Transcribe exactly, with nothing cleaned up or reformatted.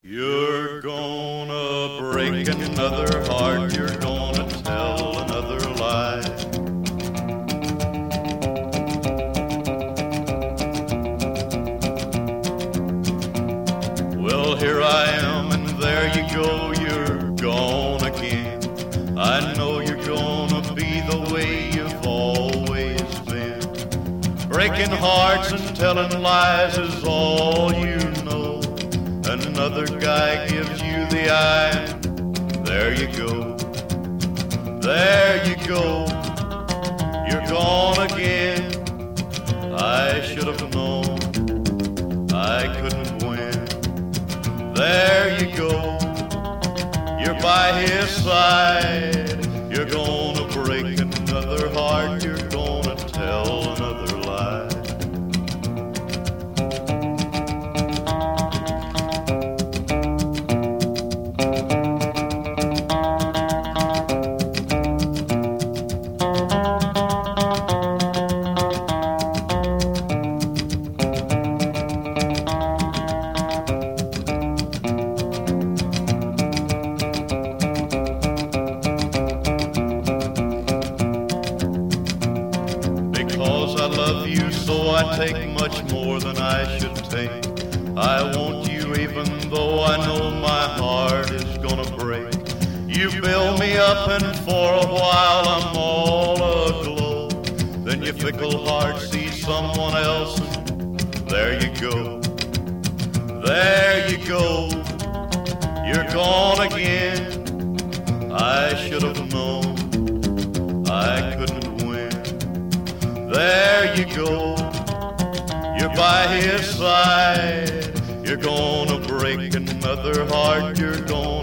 You're gonna break another heart, you're gonna tell another lie. Well, here I am, and there you go, you're gone again. I know you're gonna be the way you've always been. Breaking hearts and telling lies is all you know. Another guy gives you the eye, there you go, there you go, you're gone again. I should have known I couldn't win. There you go, you're by his side. You're gonna break another heart, you're gonna tell another lie. Because I love you, so I take much more than I should take. I want you even though I know my heart is gonna break. You build me up and for a while I'm all aglow. Then your fickle heart sees someone else and there you go, there you go, you're gone again. I should have known I couldn't win. There you go, you're by his side. You're gonna break another heart, you're gonna